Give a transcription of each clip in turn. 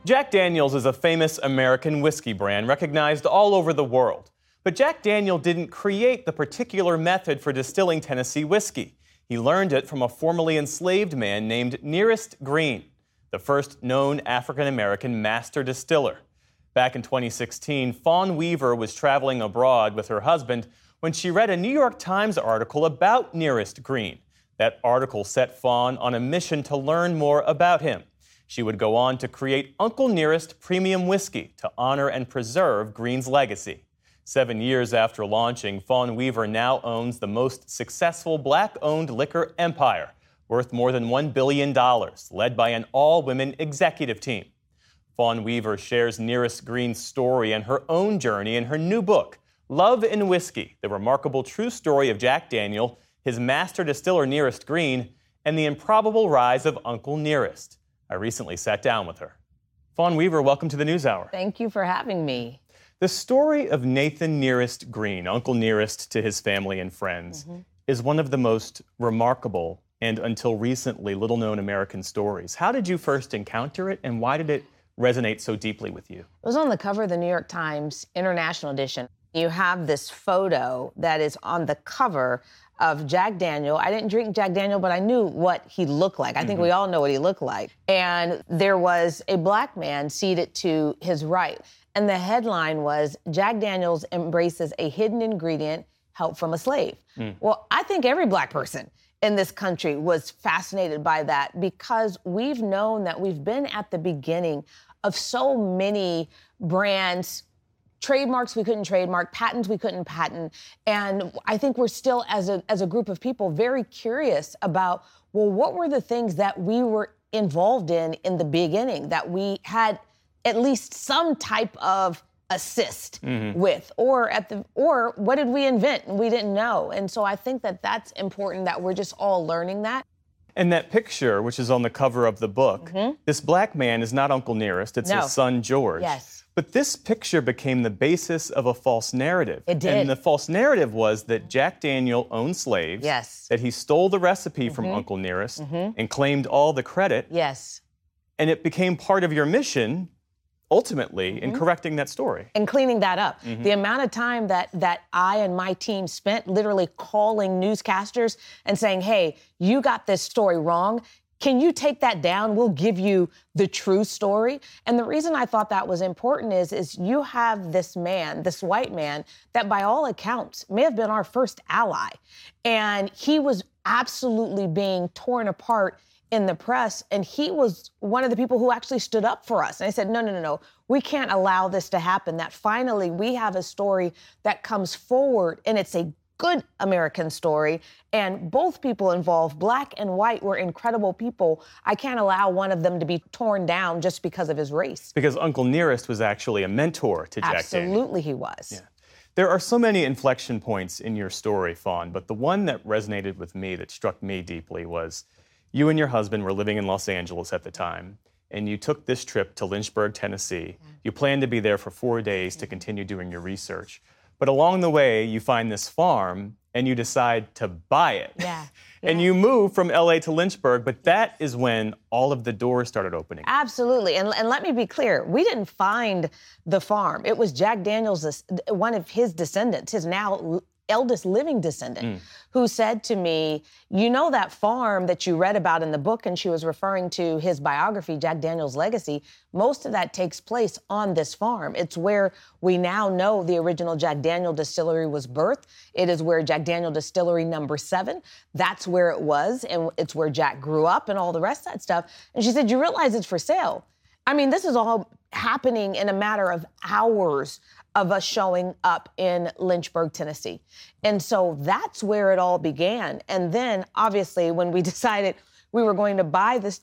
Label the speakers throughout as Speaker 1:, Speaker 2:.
Speaker 1: Jack Daniel's is a famous American whiskey brand recognized all over the world. But Jack Daniel didn't create the particular method for distilling Tennessee whiskey. He learned it from a formerly enslaved man named Nearest Green, the first known African-American master distiller. Back in 2016, Fawn Weaver was traveling abroad with her husband when she read a New York Times article about Nearest Green. That article set Fawn on a mission to learn more about him. She would go on to create Uncle Nearest Premium Whiskey to honor and preserve Green's legacy. 7 years after launching, Fawn Weaver now owns the most successful black-owned liquor empire, worth more than $1 billion, led by an all-women executive team. Fawn Weaver shares Nearest Green's story and her own journey in her new book, Love and Whiskey, the remarkable true story of Jack Daniel, his master distiller Nearest Green, and the improbable rise of Uncle Nearest. I recently sat down with her. Fawn Weaver, welcome to the NewsHour.
Speaker 2: Thank you for having me.
Speaker 1: The story of Nathan Nearest Green, Uncle Nearest to his family and friends, is one of the most remarkable and, until recently, little-known American stories. How did you first encounter it, and why did it resonate so deeply with you?
Speaker 2: It was on the cover of the New York Times International Edition. You have this photo that is on the cover of Jack Daniel. I didn't drink Jack Daniel, but I knew what he looked like. I think we all know what he looked like. And there was a black man seated to his right. And the headline was, Jack Daniels embraces a hidden ingredient, help from a slave. Well, I think every black person in this country was fascinated by that because we've known that we've been at the beginning of so many brands, trademarks we couldn't trademark, patents we couldn't patent. And I think we're still, as a group of people, very curious about, well, what were the things that we were involved in the beginning that we had at least some type of assist with, or what did we invent and we didn't know? And so I think that that's important, that we're just all learning that.
Speaker 1: And that picture, which is on the cover of the book, this black man is not Uncle Nearest, it's his son George.
Speaker 2: Yes.
Speaker 1: But this picture became the basis of a false narrative.
Speaker 2: It did.
Speaker 1: And the false narrative was that Jack Daniel owned slaves,
Speaker 2: Yes.
Speaker 1: that he stole the recipe from Uncle Nearest and claimed all the credit.
Speaker 2: Yes.
Speaker 1: And it became part of your mission, ultimately, in correcting that story.
Speaker 2: And cleaning that up. The amount of time that I and my team spent literally calling newscasters and saying, hey, you got this story wrong. Can you take that down? We'll give you the true story. And the reason I thought that was important is you have this man, this white man, that by all accounts may have been our first ally. And he was absolutely being torn apart in the press. And he was one of the people who actually stood up for us. And I said, no, we can't allow this to happen. That finally we have a story that comes forward, and it's a good American story, and both people involved, black and white, were incredible people. I can't allow one of them to be torn down just because of his race.
Speaker 1: Because Uncle Nearest was actually a mentor to Jack Daniel.
Speaker 2: Absolutely he was.
Speaker 1: Yeah. There are so many inflection points in your story, Fawn, but the one that resonated with me, that struck me deeply, was you and your husband were living in Los Angeles at the time, and you took this trip to Lynchburg, Tennessee. You planned to be there for 4 days to continue doing your research. But along the way, you find this farm, and you decide to buy it.
Speaker 2: Yeah.
Speaker 1: And you move from L.A. to Lynchburg, but that is when all of the doors started opening.
Speaker 2: Absolutely. And let me be clear. We didn't find the farm. It was Jack Daniel's, one of his descendants, his now eldest living descendant, who said to me, you know that farm that you read about in the book, and she was referring to his biography, Jack Daniel's Legacy, most of that takes place on this farm. It's where we now know the original Jack Daniel distillery was birthed. It is where Jack Daniel Distillery number 7, that's where it was, and it's where Jack grew up and all the rest of that stuff. And she said, you realize it's for sale. I mean, this is all happening in a matter of hours of us showing up in Lynchburg, Tennessee. And so that's where it all began. And then, obviously, when we decided we were going to buy this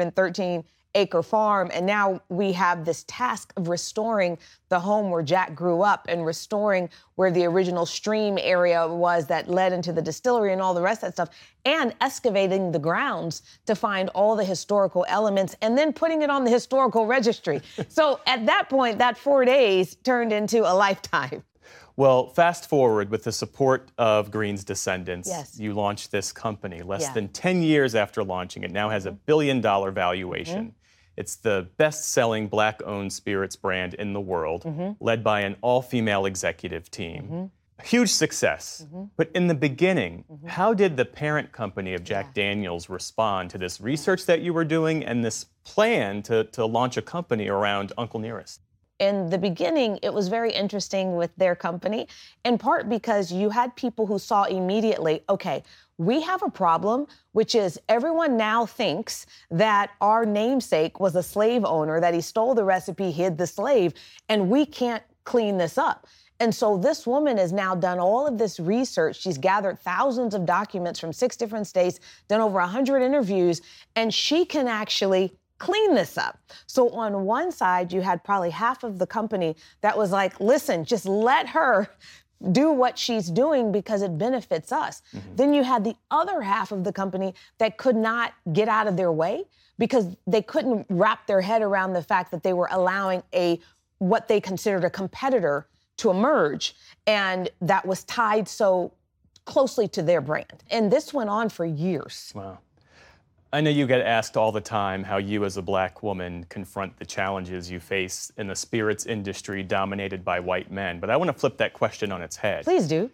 Speaker 2: 313-acre farm, and now we have this task of restoring the home where Jack grew up and restoring where the original stream area was that led into the distillery and all the rest of that stuff, and excavating the grounds to find all the historical elements and then putting it on the historical registry. So at that point, that 4 days turned into a lifetime.
Speaker 1: Well, fast forward, with the support of Green's descendants,
Speaker 2: Yes.
Speaker 1: you launched this company less
Speaker 2: Yeah.
Speaker 1: than 10 years after launching. It now has $1 billion valuation. It's the best-selling Black-owned spirits brand in the world, led by an all-female executive team. A huge success. But in the beginning, how did the parent company of Jack Daniel's respond to this research that you were doing and this plan to launch a company around Uncle Nearest?
Speaker 2: In the beginning, it was very interesting with their company, in part because you had people who saw immediately, okay, we have a problem, which is everyone now thinks that our namesake was a slave owner, that he stole the recipe, hid the slave, and we can't clean this up. And so this woman has now done all of this research. She's gathered thousands of documents from 6 different states, done over 100 interviews, and she can actually clean this up. So on one side, you had probably half of the company that was like, listen, just let her do what she's doing because it benefits us. Then you had the other half of the company that could not get out of their way because they couldn't wrap their head around the fact that they were allowing what they considered a competitor to emerge, and that was tied so closely to their brand. And this went on for years.
Speaker 1: Wow. I know you get asked all the time how you as a Black woman confront the challenges you face in the spirits industry dominated by white men, but I want to flip that question on its head.
Speaker 2: Please do.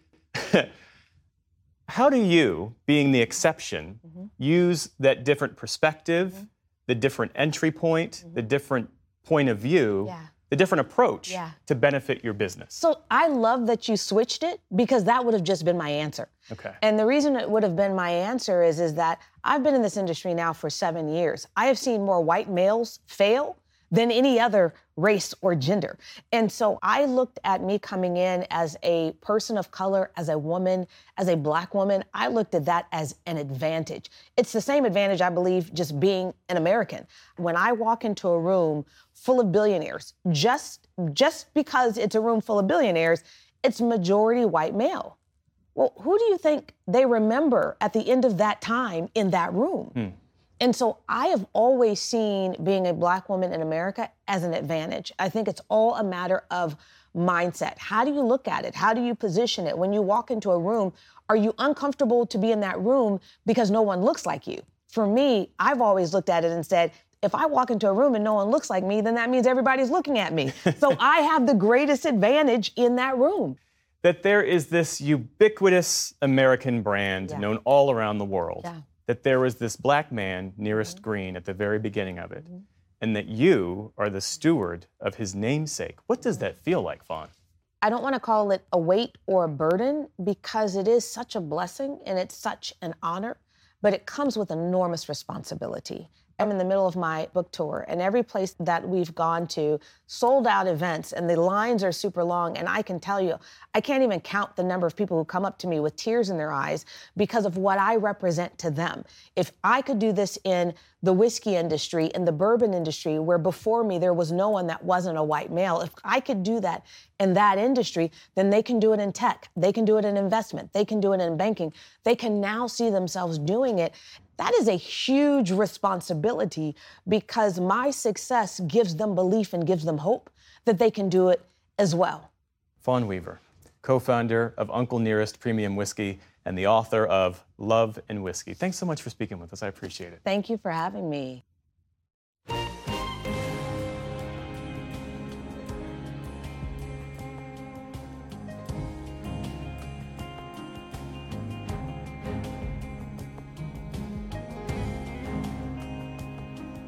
Speaker 1: How do you, being the exception, use that different perspective, the different entry point, the different point of view, the different approach to benefit your business?
Speaker 2: So I love that you switched it because that would have just been my answer.
Speaker 1: Okay.
Speaker 2: And the reason it would have been my answer is that I've been in this industry now for 7 years. I have seen more white males fail than any other race or gender. And so I looked at me coming in as a person of color, as a woman, as a Black woman. I looked at that as an advantage. It's the same advantage, I believe, just being an American. When I walk into a room full of billionaires, just because it's a room full of billionaires, it's majority white male. Well, who do you think they remember at the end of that time in that room? And so I have always seen being a Black woman in America as an advantage. I think it's all a matter of mindset. How do you look at it? How do you position it? When you walk into a room, are you uncomfortable to be in that room because no one looks like you? For me, I've always looked at it and said, if I walk into a room and no one looks like me, then that means everybody's looking at me. So I have the greatest advantage in that room.
Speaker 1: That there is this ubiquitous American brand known all around the world. That there was this Black man, Nearest Green, at the very beginning of it, and that you are the steward of his namesake. What does that feel like, Fawn?
Speaker 2: I don't want to call it a weight or a burden because it is such a blessing and it's such an honor, but it comes with enormous responsibility. I'm in the middle of my book tour, and every place that we've gone to, sold out events, and the lines are super long. And I can tell you, I can't even count the number of people who come up to me with tears in their eyes because of what I represent to them. If I could do this in the whiskey industry, in the bourbon industry, where before me there was no one that wasn't a white male, if I could do that in that industry, then they can do it in tech. They can do it in investment. They can do it in banking. They can now see themselves doing it. That is a huge responsibility because my success gives them belief and gives them hope that they can do it as well.
Speaker 1: Fawn Weaver, co-founder of Uncle Nearest Premium Whiskey and the author of Love and Whiskey. Thanks so much for speaking with us. I appreciate it.
Speaker 2: Thank you for having me.